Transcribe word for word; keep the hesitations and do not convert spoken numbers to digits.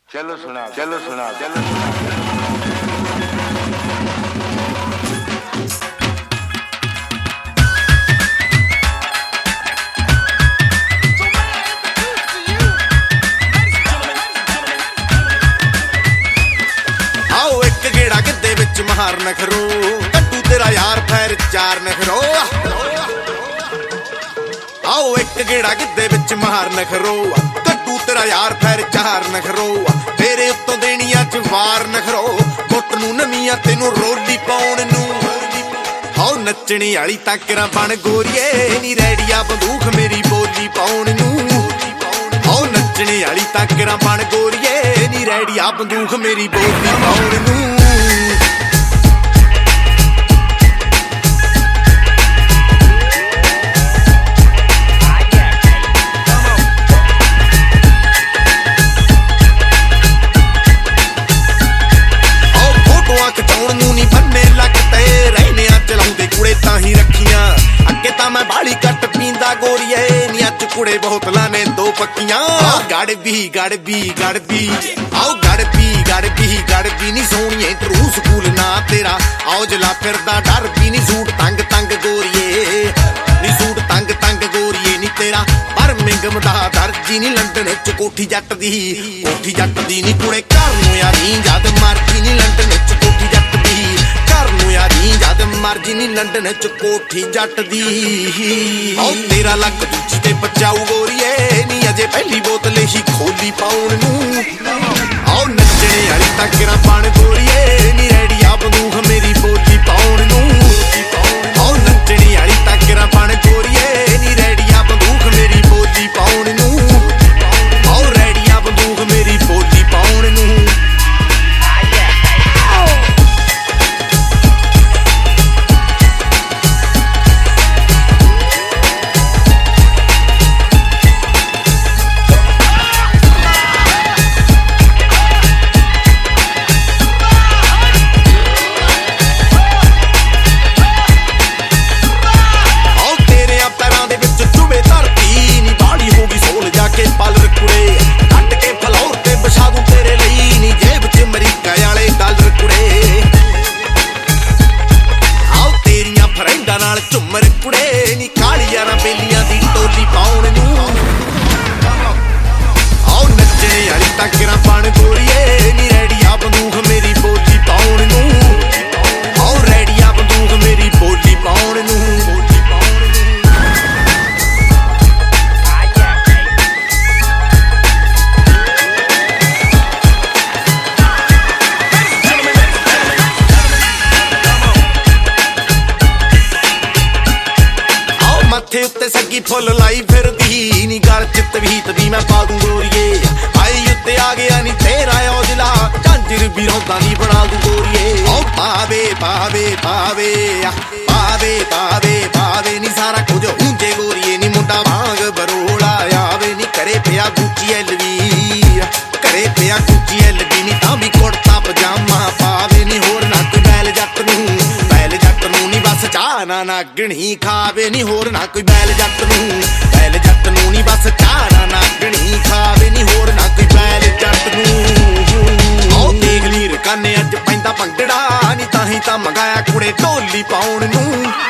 चलो सुना चलो सुना चलो सुना महार नखरो कट्टू तेरा यार फैर चार नखरो आओ एक गेड़ा गिद्दे विच महार नखरो कट्टू तेरा यार फैर चार नखरो तेरे उत्तों देनिया च वार नखरो गुट नूं नवीं तेनू रोली पाउण नूं आओ नचणी वाली ताकरा बन गोरीए नी रैडिया बंदूक मेरी बोली पाउण नूं आओ नचणी वाली ताकरा बन गोरीए नी रैडिया बंदूक मेरी बोली पाउण नूं कुड़े बोतला ने दो पक्कियां गड़ भी गड़ भी गड़ भी आओ गड़ भी गड़ भी गड़ भी नी सोनिए ट्रू स्कूल ना तेरा आओ जला फिरदा डर भी नी सूट तंग तंग गोरीए नी सूट तंग तंग गोरीए नी तेरा बर्मिंघम दा दर्जी नी लंदन च कोठी जट दी कोठी जट दी नी कुड़े घर नूं यारी जद मरजी नी लंदन च कोठी जट दी घर नूं यारी जद मरजी नी लंदन च कोठी जट दी आओ तेरा लक दूजी ते बचाऊ गोरीए नी अजे पहली बोतल ही खोली पाउण नूं आओ नचणे वाली ताकरा बन गोरीए नी रैडिया बंदूक मेरी बोली पाउण नूं आओ नचणे वाली ताकरा बन गोरीए नी रैडिया बंदूक मेरी बोली पाउण नूं आओ रैडिया बंदूक मेरी बोली पाउण नूं मथे उत्ते सगी फुल लाई फिरदी नी गल च तवीत दी मैं पा दूं गोरीए आई उत्ते आ गया नी तेरा औजला झांजर भी रौंदा नी बना दूं गोरीए ओ पावे पावे पावे पावे पावे पावे नी सारा कुछ ऊंजे गोरीए नी मुंडा वांग बरोड़ा आवे नी करे पिया गुच्ची एलवी करे पिया गुच्ची एलवी नी तां भी कुर्ता पजामा पावे नी होर ना कोई बैल जट नूं बैल जट नूं नी बस चाह ना नागणी खावे नी होर ना कोई बैल जट नूं बैल जट नूं नी बस चाह ना नागणी खावे नी होर ना कोई बैल जट नूं ओ देख लीर काने अज पैंदा भंगड़ा नी ताही तां मंगाया कुड़े ढोली पाउण नूं।